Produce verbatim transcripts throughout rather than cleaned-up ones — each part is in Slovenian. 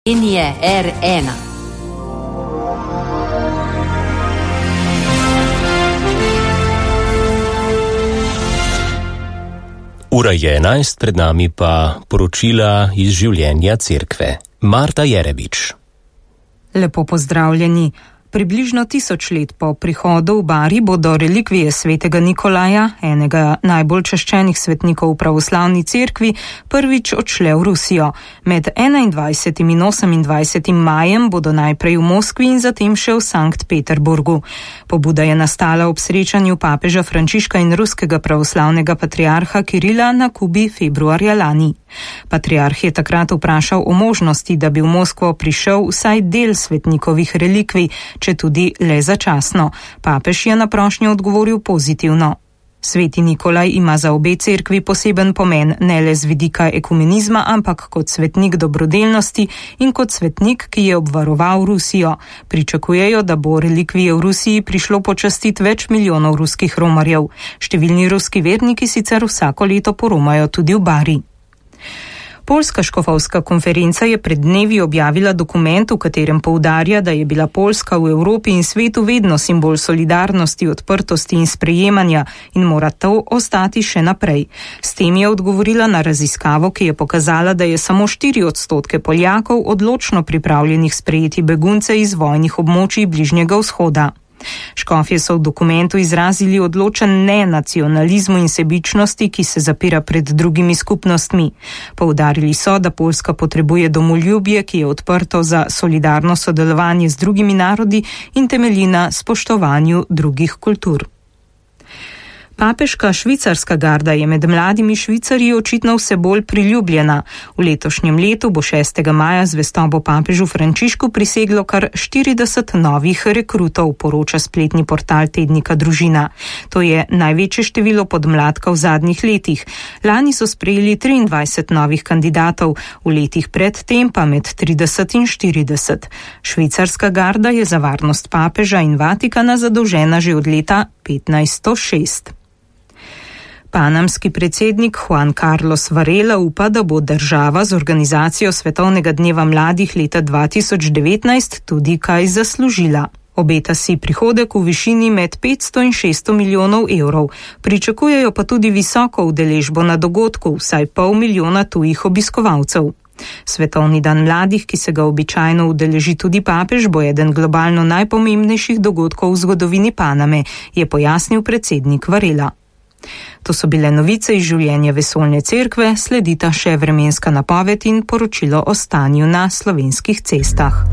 Slovenije R ena. Ura je enajst, pred nami pa poročila iz življenja cerkve. Marta Jerebič. Lepo pozdravljeni. Približno tisoč let po prihodu v Bari bodo relikvije svetega Nikolaja, enega najbolj čaščenih svetnikov v pravoslavni cerkvi, prvič odšle v Rusijo. Med enaindvajsetim in osemindvajsetim majem bodo najprej v Moskvi in zatem še v Sankt Peterburgu. Pobuda je nastala ob srečanju papeža Frančiška in ruskega pravoslavnega patriarha Kirila na Kubi februarja lani. Patriarh je takrat vprašal o možnosti, da bi v Moskvo prišel vsaj del svetnikovih relikvij, če tudi le začasno. Papež je na prošnjo odgovoril pozitivno. Sveti Nikolaj ima za obe cerkvi poseben pomen, ne le z vidika ekumenizma, ampak kot svetnik dobrodelnosti in kot svetnik, ki je obvaroval Rusijo. Pričakujejo, da bo relikvije v Rusiji prišlo počastiti več milijonov ruskih romarjev. Številni ruski verniki sicer vsako leto poromajo tudi v Bari. Poljska škofovska konferenca je pred dnevi objavila dokument, v katerem poudarja, da je bila Poljska v Evropi in svetu vedno simbol solidarnosti, odprtosti in sprejemanja in mora to ostati še naprej. S tem je odgovorila na raziskavo, ki je pokazala, da je samo štiri odstotke Poljakov odločno pripravljenih sprejeti begunce iz vojnih območij Bližnjega vzhoda. Škofje so v dokumentu izrazili odločen ne nacionalizmu in sebičnosti, ki se zapira pred drugimi skupnostmi. Poudarili so, da Poljska potrebuje domoljubje, ki je odprto za solidarno sodelovanje z drugimi narodi in temelji na spoštovanju drugih kultur. Papeška švicarska garda je med mladimi Švicarji očitno vse bolj priljubljena. V letošnjem letu bo šestega maja zvestobo papežu Frančišku priseglo kar štirideset novih rekrutov, poroča spletni portal tednika Družina. To je največje število podmladka v zadnjih letih. Lani so sprejeli triindvajset novih kandidatov, v letih pred tem pa med trideset in štirideset. Švicarska garda je za varnost papeža in Vatikana zadolžena že od leta petnajststo šest. Panamski predsednik Juan Carlos Varela upa, da bo država z organizacijo Svetovnega dneva mladih leta dva tisoč devetnajst tudi kaj zaslužila. Obeta si prihodek v višini med petsto in šeststo milijonov evrov. Pričakujejo pa tudi visoko udeležbo na dogodku, vsaj pol milijona tujih obiskovalcev. Svetovni dan mladih, ki se ga običajno udeleži tudi papež, bo eden globalno najpomembnejših dogodkov v zgodovini Paname, je pojasnil predsednik Varela. To so bile novice iz življenja vesoljne cerkve, sledita še vremenska napoved in poročilo o stanju na slovenskih cestah.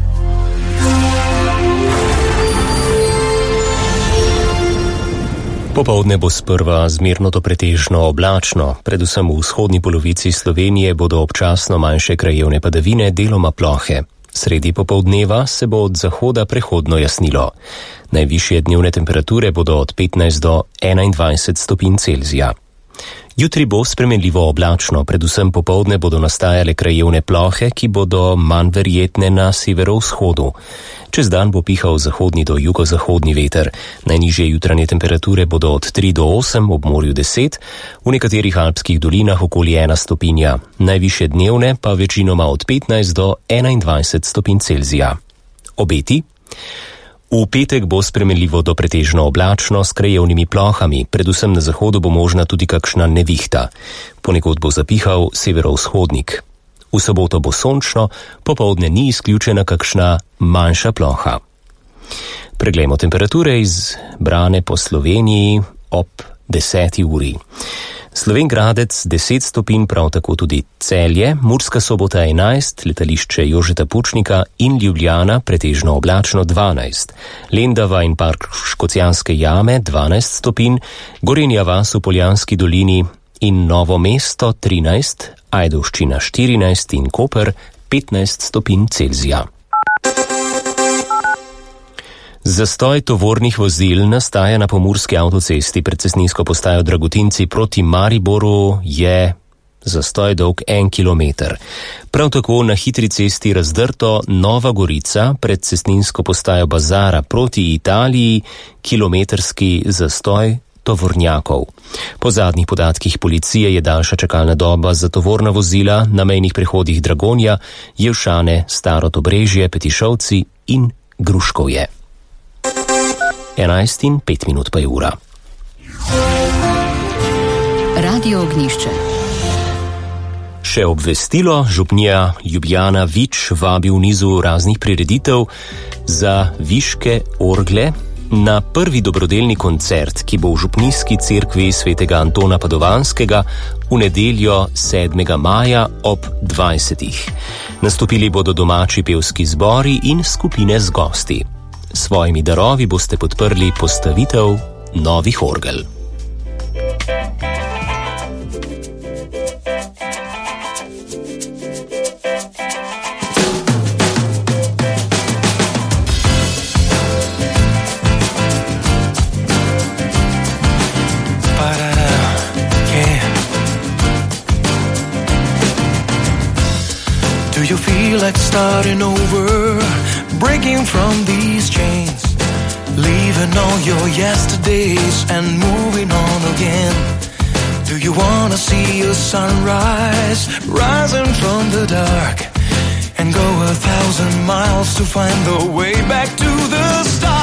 Popoldne bo sprva zmerno do pretežno oblačno, predvsem v vzhodni polovici Slovenije bodo občasno manjše krajevne padavine, deloma plohe. Sredi popoldneva se bo od zahoda prehodno jasnilo. Najvišje dnevne temperature bodo od petnajst do enaindvajset stopinj Celzija. Jutri bo spremenljivo oblačno, predvsem popoldne bodo nastajale krajevne plohe, ki bodo manj verjetne na severovzhodu. Čez dan bo pihal zahodni do jugozahodni veter. Najnižje jutranje temperature bodo od tri do osem, ob morju deset, v nekaterih alpskih dolinah okoli ena stopinja. Najvišje dnevne pa večinoma od petnajst do enaindvajset stopinj Celzija. Obeti? V petek bo spremenljivo do pretežno oblačno s krajevnimi plohami, predvsem na zahodu bo možna tudi kakšna nevihta. Ponekod bo zapihal severovzhodnik. V soboto bo sončno, popoldne ni izključena kakšna manjša ploha. Preglejmo temperature izbrane po Sloveniji ob deseti uri. Slovenj Gradec deset stopinj, prav tako tudi Celje, Murska Sobota enajst, letališče Jožeta Pučnika in Ljubljana pretežno oblačno dvanajst, Lendava in park Škocjanske jame dvanajst stopinj, Gorenja vas v Poljanski dolini in Novo mesto trinajst, Ajdovščina štirinajst in Koper petnajst stopinj Celzija. Zastoj tovornih vozil nastaja na pomurski avtocesti pred cestninsko postajo Dragotinci proti Mariboru, je zastoj dolg en kilometer. Prav tako na hitri cesti Razdrto Nova Gorica pred cestninsko postajo Bazara proti Italiji, kilometrski zastoj tovornjakov. Po zadnjih podatkih policije je daljša čakalna doba za tovorna vozila na mejnih prehodih Dragonja, Jelšane, Staro Dobrežje, Petišovci in Gruškovje. enajst in pet minut pa je ura. Radio Ognjišče. Še obvestilo, župnija Ljubljana Vič vabi v nizu raznih prireditev za viške orgle na prvi dobrodelni koncert, ki bo v župnijski cerkvi svetega Antona Padovanskega v nedeljo sedmega maja ob dvajsetih. Nastopili bodo domači pevski zbori in skupine z gosti. S svojimi darovi boste podprli postavitev novih orgel. Do you feel like starting over, breaking from these chains, leaving all your yesterdays and moving on again? Do you wanna see a sunrise, rising from the dark, and go a thousand miles to find the way back to the start?